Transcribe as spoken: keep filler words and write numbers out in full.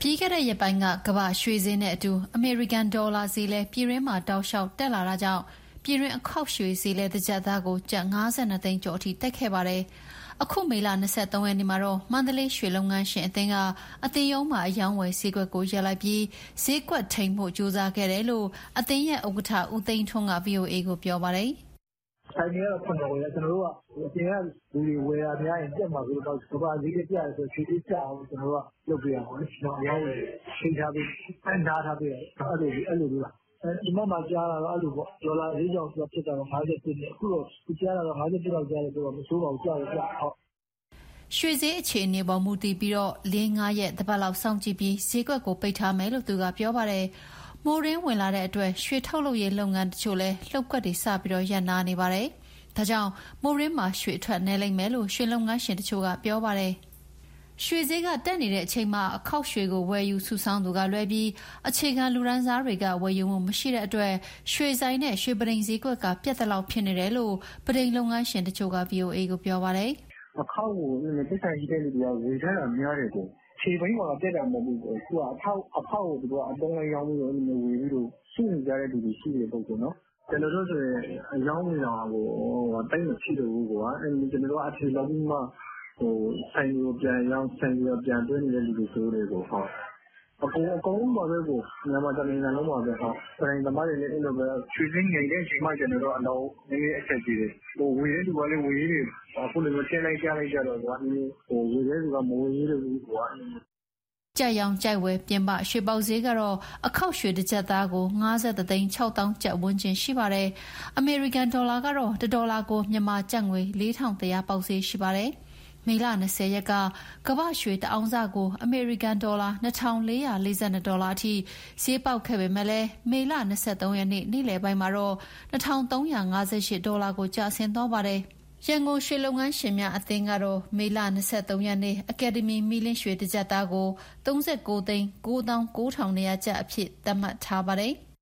ပြီးခဲ့တဲ့ရက်ပိုင်းကကမ္ဘာရွှေဈေးနဲ့အတူအမေရိကန်ဒေါ်လာဈေးလည်းပြည်တွင်းမှာတောက်လျှောက်တက်လာတာကြောင့်ပြည်တွင်းအခောက်ရွှေဈေးလည်းတစ်ကျပ်သားကိုကျပ်၅၂သိန်းကျော်အထိတက်ခဲ့ပါတယ်။အခုမေလ၂၃ရက်နေ့မှာတော့မန္တလေးရွှေလုပ်ငန်းရှင်အသင်းကအသင်းရုံးမှာအယောင်းဝယ်ဈေးကွက်ကိုရပ်လိုက်ပြီးဈေးကွက်ထိန်ဖို့ကြိုးစားခဲ့တယ်လို့အသင်းရဲ့ဥက္ကဋ္ဌဦးသိန်းထွန်းက ဗွီအိုအေကိုပြောပါတယ်။ဆိုင်တွေကတော့ဖွင့်တော့ဝယ်ကျွန်တော်တို့ကအပြင်ကလူတွေဝယ်ရများရင်တက်မှာဆိုတော့ကဘာဈေးကြရတယ်ဆိုရွှေဈေးကျအောင်ကျွန်တော်တို့ကလုပ်ပြရအောင်လေကျွန်တော်အယောင်းဝယ်ချိန်ထားပြီးအန်ထားထားပြီးအဲ့လိုအဲ့လိုလေးပါဒီမှာမှကြားလာတော့အဲ့လိုပေါ့ဒေါ်လာဈေးကြောင့်ဖြစ်တာတော့၅၀ပြည့်နေအခုတော့ဒီကြားလာတော့၅၀ပြည့်လောက်ကြားတယ်ဆိုတော့မစိုးပါဘူးကြားရကြဟုတ်ရွှေဈေးအခြေအနေပေါ်မူတည်ပြီးတော့၄-၅ရက်တစ်ပတ်လောက်စောင့်ကြည့်ပြီးဈေးကွက်ကိုပိတ်ထားမယ်လို့သူကပြောပါတယ်။မိုးရင်းဝင်လာတဲ့အတွက်ရွှေထုတ်လုပ်ရေးလုပ်ငန်းတချို့လည်းလှုပ်ကွက်တွေစပြီးတော့ရပ်နားနေပါတယ်။ဒါကြောင့်မိုးရင်းမှာရွှေအထွက်နေလိမ့်မယ်လို့ရွှေလုပ်ငန်းရှင်တချို့ကပြောပါတယ်။ရွှေဈေးကတက်နေတဲ့အချိန်မှာအခောက်ရွှေကိုဝယ်ယူစုဆောင်းသူကလွဲပြီးအခြေခံလူရန်စားတွေကဝယ်ယူမှုမရှိတဲ့အတွက်ရွှေဆိုင်နဲ့ရွှေပဒိန်ဈေးကွက်ကပြတ်တဲ့လောက်ဖြစ်နေတယ်လို့ပဒိန်လုပ်ငန်းရှင်တချို့က ဗီအိုအေကိုပြောပါတယ်။အခောက်ကိုတိဆိုင်ကြီးတဲ့လူတွေကဝယ်ထားတာများတယ်ကိုခြေဘိန်းမှာတက်တာမဟုတ်ဘူး။အခုကအထောက်အဖောက်ကိုသူကအတုံးလေးရောင်းပြီးတော့ဝယ်ပြီးတော့စုနေကြတဲ့လူတွေရှိတယ်ပေါ့ကွနော်။ကျွန်တော်တို့ဆိုရင်အယောင်းနေတာကိုတိတ်မရှိတော့ဘူးကွာ။အဲကျွန်တော်တို့အထီလောက်ပြီးမှဟိုဆိုင်ကိုပြန်ရောင်းဆိုင်ကိုပြန်တွင်းနေတဲ့လူတွေဆိုတွေကိုဟုတ်အကုန်အကုန်လုံးပါပဲကိုမြန်မာတိုင်းနိုင်ငံလုံးပါပဲဟုတ်ဆိုင်သမားတွေလည်းအဲ့လိုပဲချွေးစင်းငယ်တဲ့အချိန်မှကျွန်တော်တို့အလုံးနည်းနည်းအချက်ကြီးတယ်ဟိုဝေးတဲ့လူကလည်းဝေးတယ်အခုလည်းချင်းလိုက်ကြလိုက်ကြတော့ကွာဟိုဝေးတဲ့လူကမဝေးတဲ့လူကွာကြက်ရောင်ကြိုက်ဝဲပြင်ပရွှေပေါက်ဈေးကတော့အခောက်ရွှေတစ်ကျပ်သားကို၅၃သိန်း၆သောင်းကျပ်ဝန်းကျင်ရှိပါတယ်။အမေရိကန်ဒေါ်လာကတော့တစ်ဒေါ်လာကိုမြန်မာကျပ်ငွေ၄ထောင်တစ်ရာပေါက်ဈေးရှိပါတယ်။မေလ၂၀ရက်ကကမ္ဘာရွှေတအောင်စကိုအမေရိကန်ဒေါ်လာ၂ထောင်၄ရာ၄၂ဒေါ်လာအထိဈေးပေါက်ခဲ့ပေမဲ့လည်းမေလ၂၃ရက်နေ့နေ့လယ်ပိုင်းမှာတော့၂ထောင်၃ရာ၅၈ဒေါ်လာကိုကျဆင်းသွားပါတယ်။ရန်ကုန်ရွှေလုပ်ငန်းရှင်များအသင်းကတော့မေလ၂၃ရက်နေ့အကယ်ဒမီမီလင်းရွှေတစ်ကျပ်သားကို၃၉သိန်း၉သောင်း၉ထောင်၂ရာကျပ်အဖြစ်သတ်မှတ်ထားပါတယ်။